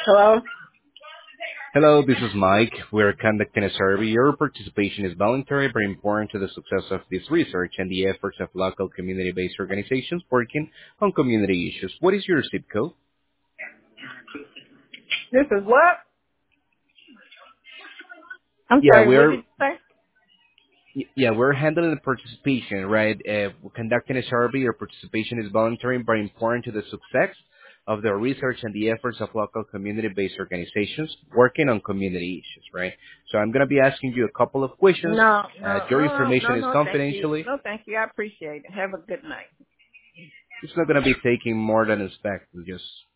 Hello? Hello, this is Mike. We're conducting a survey. Your participation is voluntary but important to the success of this research and the efforts of local community-based organizations working on community issues. What is your zip code? This is what? I'm Yeah, sorry, what did we're you say? we're handling the participation, right? We're conducting a survey. Your participation is voluntary but important to the success of the research and the efforts of local community-based organizations working on community issues, right? So I'm going to be asking you a couple of questions. No, no, Your no, no, no, information is no, thank you. confidentially. No, thank you. I appreciate it. Have a good night. It's not going to be taking more than a spec. Just